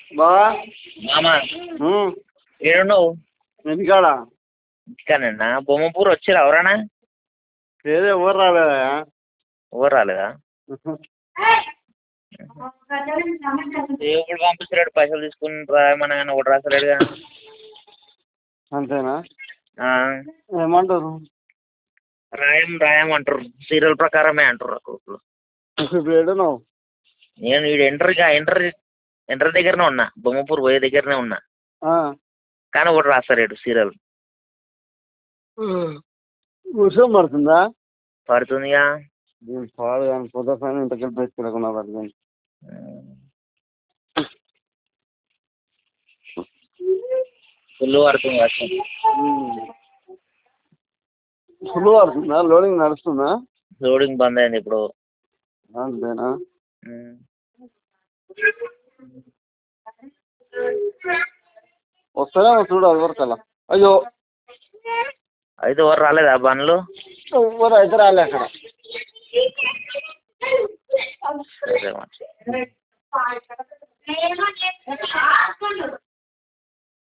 బావా మామా ఏడున్నావు? ఎందుకాడా ఇంటికానన్నా. బొమ్మపూర్ వచ్చిరా ఎవరన్నా? లేదు, ఎవరు రాలేదా? ఎవరు రాలేదా? దేవుడు పంపిస్తున్నాడు, పైసలు తీసుకుని రాయమన్నా కానీ ఒకటి రాసలేడుగా. అంతేనా? ఆ, ఏమంటారు? రాయం అంటారు, సీరియల్ ప్రకారమే అంటారు అక్కడ. ఇప్పుడు ఏడున్నావు? నేను వీడు ఎంటర్ దగ్గరనే ఉన్నా, బొమ్మపూర్ పోయే దగ్గరనే ఉన్నా. కానీ ఒకటి రాస్తారేడు సీరియల్. వర్షం పడుతుందా? పడుతుందిగా. పాడు కానీ పొద్దున ఇంటికి పెట్టుకున్నా పడుతుంది. ఫుల్ పడుతుంది వర్షం. ఫుల్ పడుతుందా? లోడింగ్ నడుస్తుందా? లోడింగ్ బంద్ అయింది ఇప్పుడు. అంతేనా? వస్తానే చూడు అది వరకు అలా. అయ్యో, అయితే ఎవరు రాలేదా బండ్లు? ఎవరు అయితే రాలే అక్కడ. సరే.